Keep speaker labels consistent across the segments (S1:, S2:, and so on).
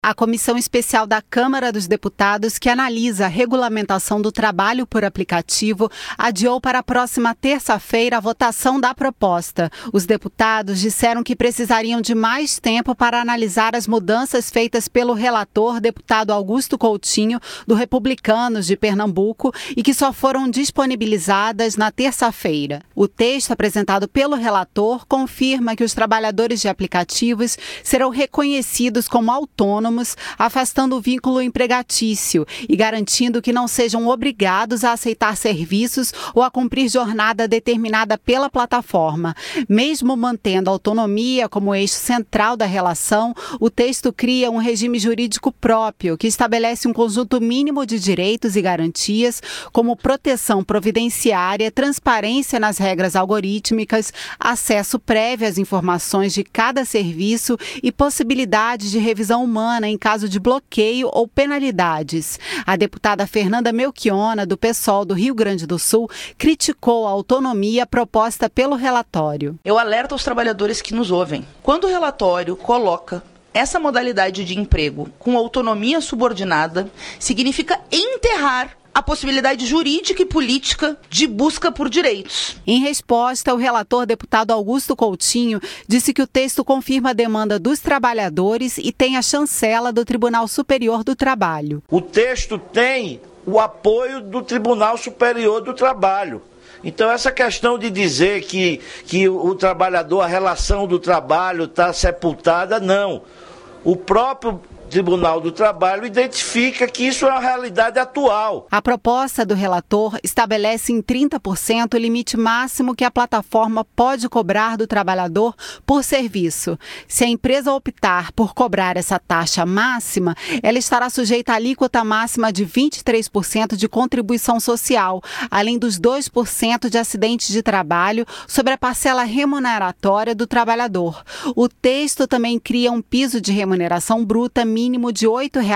S1: A Comissão Especial da Câmara dos Deputados, que analisa a regulamentação do trabalho por aplicativo, adiou para a próxima terça-feira a votação da proposta. Os deputados disseram que precisariam de mais tempo para analisar as mudanças feitas pelo relator, deputado Augusto Coutinho, do Republicanos de Pernambuco, e que só foram disponibilizadas na terça-feira. O texto apresentado pelo relator confirma que os trabalhadores de aplicativos serão reconhecidos como autônomos, afastando o vínculo empregatício e garantindo que não sejam obrigados a aceitar serviços ou a cumprir jornada determinada pela plataforma. Mesmo mantendo a autonomia como eixo central da relação, o texto cria um regime jurídico próprio que estabelece um conjunto mínimo de direitos e garantias, como proteção providenciária, transparência nas regras algorítmicas, acesso prévio às informações de cada serviço e possibilidade de revisão humana em caso de bloqueio ou penalidades. A deputada Fernanda Melchiona, do PSOL do Rio Grande do Sul, criticou a autonomia proposta pelo relatório.
S2: Eu alerto aos trabalhadores que nos ouvem. Quando o relatório coloca essa modalidade de emprego com autonomia subordinada, significa enterrar a possibilidade jurídica e política de busca por direitos.
S1: Em resposta, o relator, deputado Augusto Coutinho, disse que o texto confirma a demanda dos trabalhadores e tem a chancela do Tribunal Superior do Trabalho.
S3: O texto tem o apoio do Tribunal Superior do Trabalho. Então, essa questão de dizer que o trabalhador, a relação do trabalho está sepultada, não. O próprio Tribunal do Trabalho identifica que isso é uma realidade atual.
S1: A proposta do relator estabelece em 30% o limite máximo que a plataforma pode cobrar do trabalhador por serviço. Se a empresa optar por cobrar essa taxa máxima, ela estará sujeita à alíquota máxima de 23% de contribuição social, além dos 2% de acidentes de trabalho sobre a parcela remuneratória do trabalhador. O texto também cria um piso de remuneração bruta mínimo de R$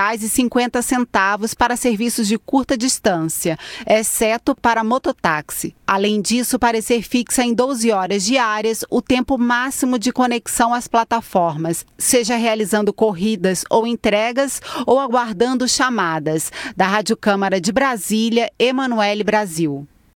S1: 8,50 para serviços de curta distância, exceto para mototáxi. Além disso, o parecer fixa em 12 horas diárias o tempo máximo de conexão às plataformas, seja realizando corridas ou entregas ou aguardando chamadas. Da Rádio Câmara de Brasília, Emanuele Brasil.